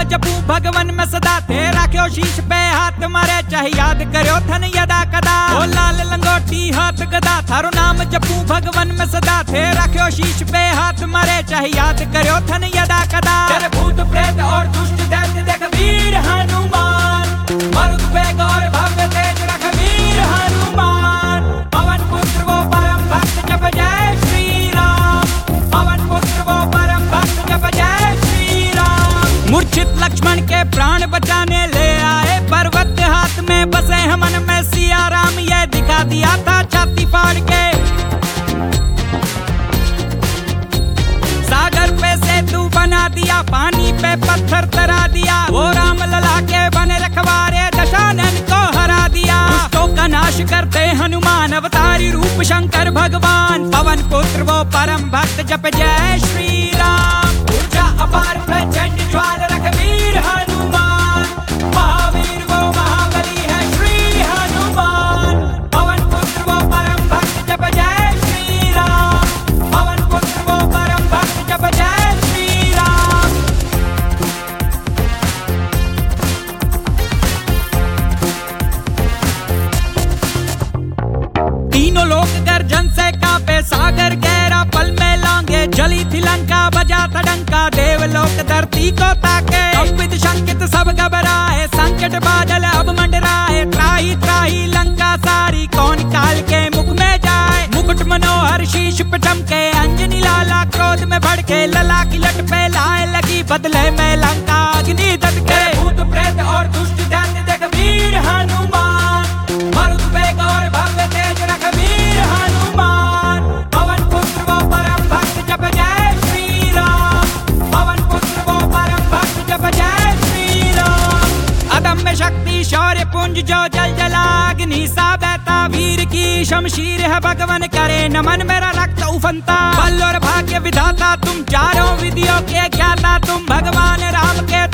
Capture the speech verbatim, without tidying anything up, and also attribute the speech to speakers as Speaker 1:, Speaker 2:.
Speaker 1: जपू भगवन में सदा थे रखो शीश पे हाथ मारे चाहे याद करो थन यदा कदा ओ लाल लंगोटी हाथ गदा थारो नाम जपू भगवन में सदा थे रखो शीश पे हाथ मारे चाहे याद करो थन यदा कदा तेरे भूत प्रेत और दुष्ट दैत्य देख वीर हनुमान मरुद पे गौर भव्य तेज रख वीर हनुमान पवन पुत्र वो परम भक्त जप जय श्री राम पवन पुत्र वो परम भक्त जप जय श्री राम मूर्छित लक्ष्मण के प्राण बचाने ले आए पर्वत हाथ में बसे हमन में सिया राम ये दिखा दिया था छाती फाड़ के सागर पे सेतु बना दिया पानी पे पत्थर तरा दिया वो राम लला के बने रखवारे दशानन को हरा दिया दुष्टों का नाश करते हनुमान अवतारी रूप शंकर भगवान पवन पुत्र वो परम भक्त जप जय श्री राम ऊर्जा अपार प्रचंड ज्वाल रख वीर हनुमान महावीर वो महाबली है श्री हनुमान पवन पुत्र वो परम भक्त जप जय श्री राम पवन पुत्र वो परम भक्त जप जय श्री राम तीनों लोक गर्जन से कांपे सागर गहरा पल में लांगे जली थी लंका बजा था डंका देवलोक धरती को ताके कंपित शंकित सब घबराए संकट बादल अब मंडराए त्राही त्राही लंका सारी कौन काल के मुख में जाए मुकुट मनोहर शीश पे चमके अंजनी लाला क्रोध में भड़के लला की लट पे लाए लगी बदले में लंका अग्नि दटके भूत प्रेत और दुष्ट दैत्य देख वीर हनुमान मरुद पे गौर भव्य तेज रख वीर हनुमान पवन पुत्र वो परम भक्त जप जय श्री राम पवन पुत्र वो परम भक्त जप जय श्री राम अदम्य शक्ति शौर्य पुंज जो जल जलाग्नि सा बहता वीर की शमशीर है भगवन करे नमन मेरा रक्त उफनता बल और भाग्य विधाता तुम चारों विधियों के ज्ञाता तुम भगवान राम के